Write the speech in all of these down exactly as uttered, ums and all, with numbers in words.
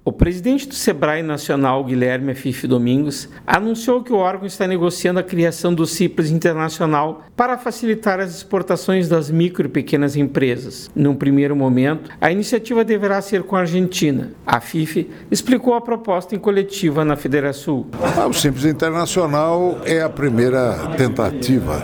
O presidente do Sebrae Nacional, Guilherme Afif Domingos, anunciou que o órgão está negociando a criação do Simples Internacional para facilitar as exportações das micro e pequenas empresas. Num primeiro momento, a iniciativa deverá ser com a Argentina. A Afif explicou a proposta em coletiva na Federação. O Simples Internacional é a primeira tentativa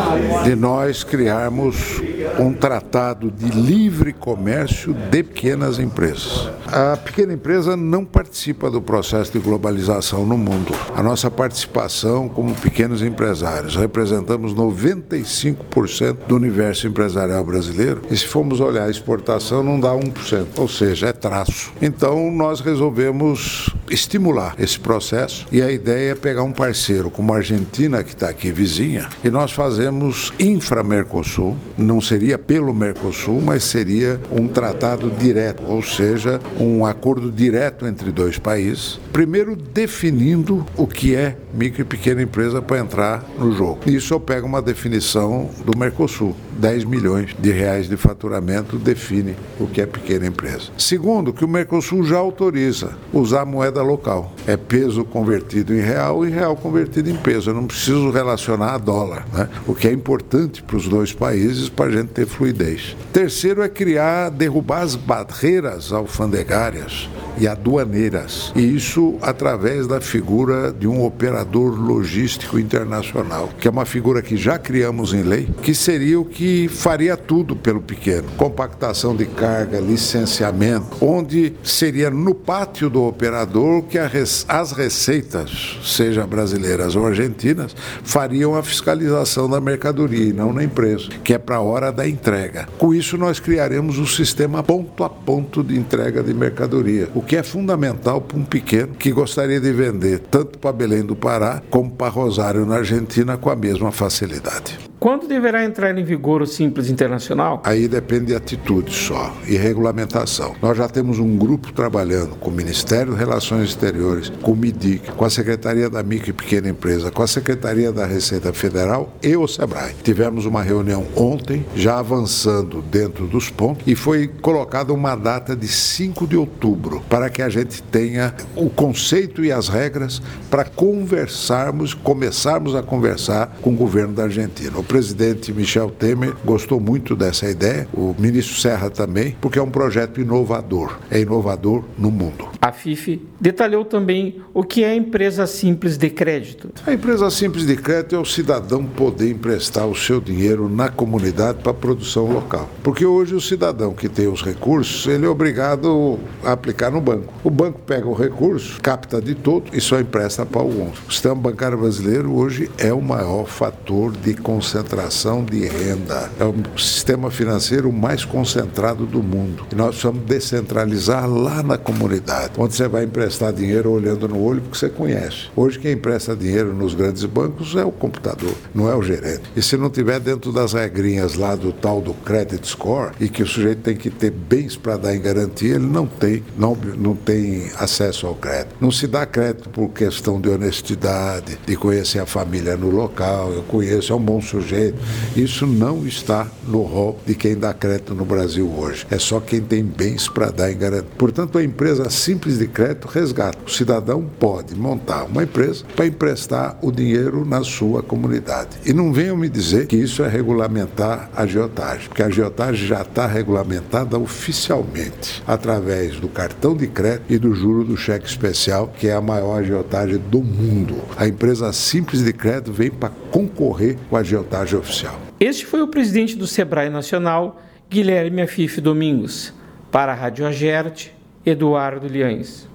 de nós criarmos um tratado de livre comércio de pequenas empresas. A pequena empresa não participa do processo de globalização no mundo. A nossa participação como pequenos empresários, representamos noventa e cinco por cento do universo empresarial brasileiro, e se formos olhar a exportação não dá um por cento, ou seja, é traço. Então nós resolvemos estimular esse processo e a ideia é pegar um parceiro como a Argentina, que está aqui vizinha, e nós fazemos infra-Mercosul, não seria pelo Mercosul, mas seria um tratado direto, ou seja, um acordo direto entre dois países, primeiro definindo o que é micro e pequena empresa para entrar no jogo. Isso eu pego uma definição do Mercosul, dez milhões de reais de faturamento define o que é pequena empresa. Segundo, que o Mercosul já autoriza usar moeda local, é peso convertido em real e real convertido em peso, eu não preciso relacionar a dólar, né? O que é importante para os dois países para a gente ter fluidez. Terceiro é criar, derrubar as barreiras alfandegárias e aduaneiras, e isso através da figura de um operador logístico internacional, que é uma figura que já criamos em lei, que seria o que faria tudo pelo pequeno, compactação de carga, licenciamento, onde seria no pátio do operador que as receitas, seja brasileiras ou argentinas, fariam a fiscalização da mercadoria e não na empresa, que é para a hora da entrega. Com isso nós criaremos um sistema ponto a ponto de entrega de mercadoria, o que é fundamental para um pequeno que gostaria de vender tanto para Belém do Pará como para Rosário na Argentina com a mesma facilidade. Quando deverá entrar em vigor o Simples Internacional? Aí depende de atitude só e regulamentação. Nós já temos um grupo trabalhando com o Ministério de Relações Exteriores, com o MIDIC, com a Secretaria da Micro e Pequena Empresa, com a Secretaria da Receita Federal e o Sebrae. Tivemos uma reunião ontem, já avançando dentro dos pontos, e foi colocada uma data de cinco de outubro, para que a gente tenha o conceito e as regras para conversarmos, começarmos a conversar com o governo da Argentina. O presidente Michel Temer gostou muito dessa ideia, o ministro Serra também, porque é um projeto inovador, é inovador no mundo. A Afif detalhou também o que é a empresa simples de crédito. A empresa simples de crédito é o cidadão poder emprestar o seu dinheiro na comunidade para a produção local. Porque hoje o cidadão que tem os recursos, ele é obrigado a aplicar no banco. O banco pega o recurso, capta de todo e só empresta para alguns. O sistema bancário brasileiro hoje é o maior fator de concentração de renda. É o sistema financeiro mais concentrado do mundo. E nós precisamos descentralizar lá na comunidade, onde você vai emprestar dinheiro olhando no olho porque você conhece. Hoje quem empresta dinheiro nos grandes bancos é o computador, não é o gerente. E se não tiver dentro das regrinhas lá do tal do credit score, e que o sujeito tem que ter bens para dar em garantia, ele não tem, não, não tem acesso ao crédito. Não se dá crédito por questão de honestidade, de conhecer a família no local, eu conheço, é um bom sujeito. Isso não está no rol de quem dá crédito no Brasil hoje. É só quem tem bens para dar em garantia. Portanto, a empresa simples de crédito resgata. O cidadão pode montar uma empresa para emprestar o dinheiro na sua comunidade. E não venham me dizer que isso é regulamentar a agiotagem, porque a agiotagem já está regulamentada oficialmente através do cartão de crédito e do juro do cheque especial, que é a maior agiotagem do mundo. A empresa simples de crédito vem para concorrer com a agiotagem oficial. Este foi o presidente do Sebrae Nacional, Guilherme Afif Domingos. Para a Rádio Agerte, Eduardo Liães.